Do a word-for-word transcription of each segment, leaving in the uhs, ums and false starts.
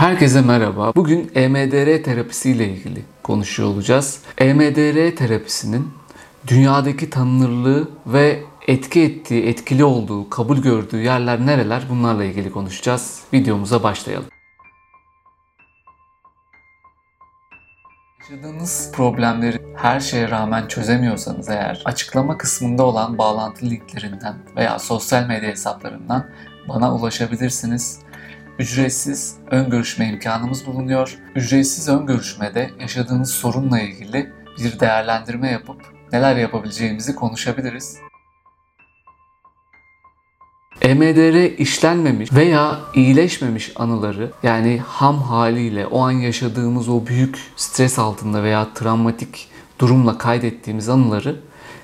Herkese merhaba. Bugün E M D R terapisi ile ilgili konuşuyor olacağız. E M D R terapisinin dünyadaki tanınırlığı ve etki ettiği, etkili olduğu, kabul gördüğü yerler nereler? Bunlarla ilgili konuşacağız. Videomuza başlayalım. Yaşadığınız problemleri her şeye rağmen çözemiyorsanız eğer, açıklama kısmında olan bağlantı linklerinden veya sosyal medya hesaplarından bana ulaşabilirsiniz. Ücretsiz ön görüşme imkanımız bulunuyor. Ücretsiz ön görüşmede yaşadığınız sorunla ilgili bir değerlendirme yapıp neler yapabileceğimizi konuşabiliriz. E M D R işlenmemiş veya iyileşmemiş anıları, yani ham haliyle o an yaşadığımız o büyük stres altında veya travmatik durumla kaydettiğimiz anıları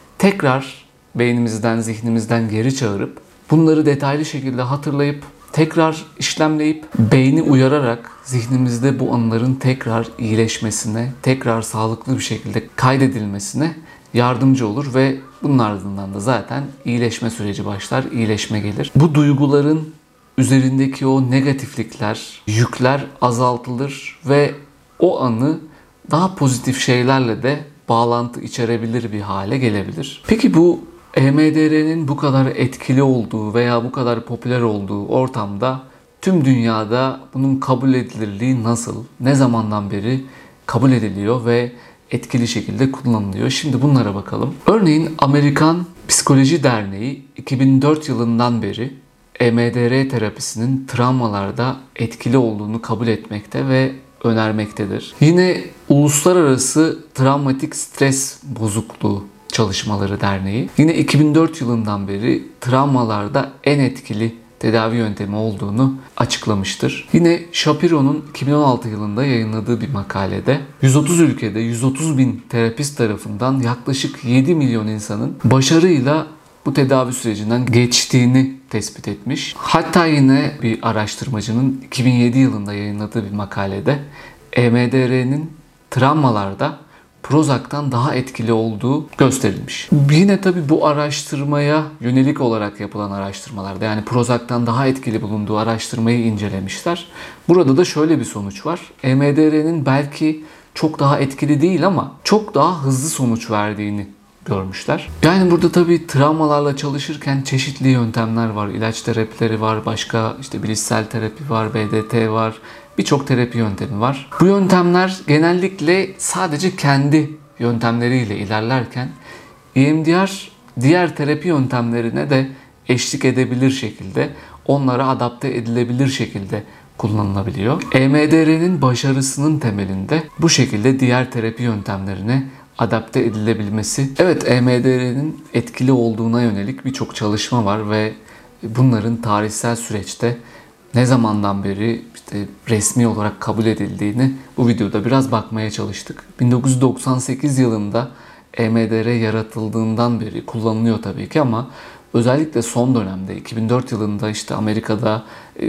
tekrar beynimizden, zihnimizden geri çağırıp bunları detaylı şekilde hatırlayıp tekrar işlemleyip beyni uyararak zihnimizde bu anıların tekrar iyileşmesine, tekrar sağlıklı bir şekilde kaydedilmesine yardımcı olur ve bunun ardından da zaten iyileşme süreci başlar, iyileşme gelir. Bu duyguların üzerindeki o negatiflikler, yükler azaltılır ve o anı daha pozitif şeylerle de bağlantı içerebilir bir hale gelebilir. Peki bu E M D R'nin bu kadar etkili olduğu veya bu kadar popüler olduğu ortamda tüm dünyada bunun kabul edilirliği nasıl? Ne zamandan beri kabul ediliyor ve etkili şekilde kullanılıyor? Şimdi bunlara bakalım. Örneğin Amerikan Psikoloji Derneği iki bin dört yılından beri E M D R terapisinin travmalarda etkili olduğunu kabul etmekte ve önermektedir. Yine Uluslararası Travmatik Stres Bozukluğu Çalışmaları Derneği yine iki bin dört yılından beri travmalarda en etkili tedavi yöntemi olduğunu açıklamıştır. Yine Shapiro'nun iki bin on altı yılında yayınladığı bir makalede yüz otuz ülkede yüz otuz bin terapist tarafından yaklaşık yedi milyon insanın başarıyla bu tedavi sürecinden geçtiğini tespit etmiş. Hatta yine bir araştırmacının iki bin yedi yılında yayınladığı bir makalede E M D R'nin travmalarda Prozac'tan daha etkili olduğu gösterilmiş. Yine tabii bu araştırmaya yönelik olarak yapılan araştırmalarda, yani Prozac'tan daha etkili bulunduğu araştırmayı incelemişler. Burada da şöyle bir sonuç var. E M D R'nin belki çok daha etkili değil ama çok daha hızlı sonuç verdiğini görmüşler. Yani burada tabii travmalarla çalışırken çeşitli yöntemler var. İlaç terapileri var, başka işte bilişsel terapi var, B D T var. Birçok terapi yöntemi var. Bu yöntemler genellikle sadece kendi yöntemleriyle ilerlerken E M D R diğer terapi yöntemlerine de eşlik edebilir şekilde, onlara adapte edilebilir şekilde kullanılabiliyor. E M D R'nin başarısının temelinde bu şekilde diğer terapi yöntemlerine adapte edilebilmesi. Evet, E M D R'nin etkili olduğuna yönelik birçok çalışma var ve bunların tarihsel süreçte ne zamandan beri işte resmi olarak kabul edildiğini bu videoda biraz bakmaya çalıştık. bin dokuz yüz doksan sekiz yılında E M D R yaratıldığından beri kullanılıyor tabii ki ama özellikle son dönemde iki bin dört yılında işte Amerika'da e,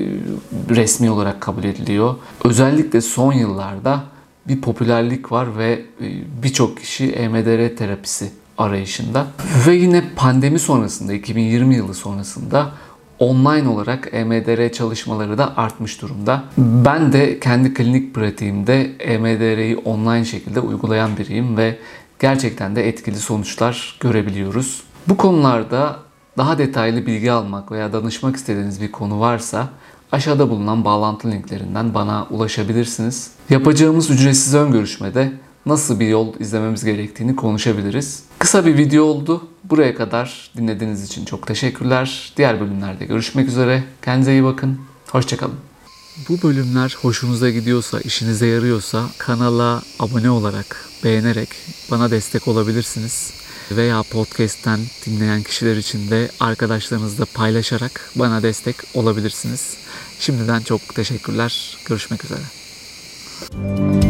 resmi olarak kabul ediliyor. Özellikle son yıllarda bir popülerlik var ve e, birçok kişi E M D R terapisi arayışında. Ve yine pandemi sonrasında, iki bin yirmi yılı sonrasında online olarak E M D R çalışmaları da artmış durumda. Ben de kendi klinik pratiğimde E M D R'yi online şekilde uygulayan biriyim ve gerçekten de etkili sonuçlar görebiliyoruz. Bu konularda daha detaylı bilgi almak veya danışmak istediğiniz bir konu varsa aşağıda bulunan bağlantı linklerinden bana ulaşabilirsiniz. Yapacağımız ücretsiz ön görüşmede nasıl bir yol izlememiz gerektiğini konuşabiliriz. Kısa bir video oldu. Buraya kadar dinlediğiniz için çok teşekkürler. Diğer bölümlerde görüşmek üzere. Kendinize iyi bakın. Hoşçakalın. Bu bölümler hoşunuza gidiyorsa, işinize yarıyorsa kanala abone olarak, beğenerek bana destek olabilirsiniz. Veya podcast'ten dinleyen kişiler için de arkadaşlarınızla paylaşarak bana destek olabilirsiniz. Şimdiden çok teşekkürler. Görüşmek üzere.